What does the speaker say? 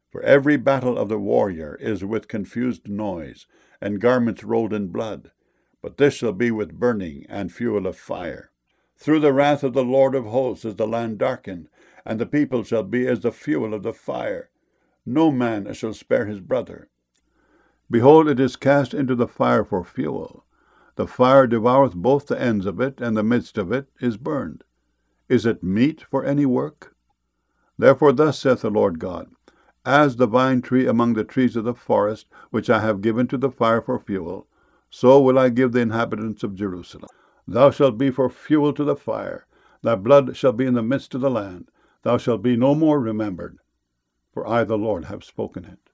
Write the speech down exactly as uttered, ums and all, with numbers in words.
For every battle of the warrior is with confused noise, and garments rolled in blood. But this shall be with burning and fuel of fire. Through the wrath of the Lord of hosts is the land darkened, and the people shall be as the fuel of the fire. No man shall spare his brother. Behold, it is cast into the fire for fuel. The fire devoureth both the ends of it, and the midst of it is burned. Is it meet for any work? Therefore thus saith the Lord God, As the vine tree among the trees of the forest, which I have given to the fire for fuel, so will I give the inhabitants of Jerusalem. Thou shalt be for fuel to the fire. Thy blood shall be in the midst of the land. Thou shalt be no more remembered. For I, the Lord, have spoken it.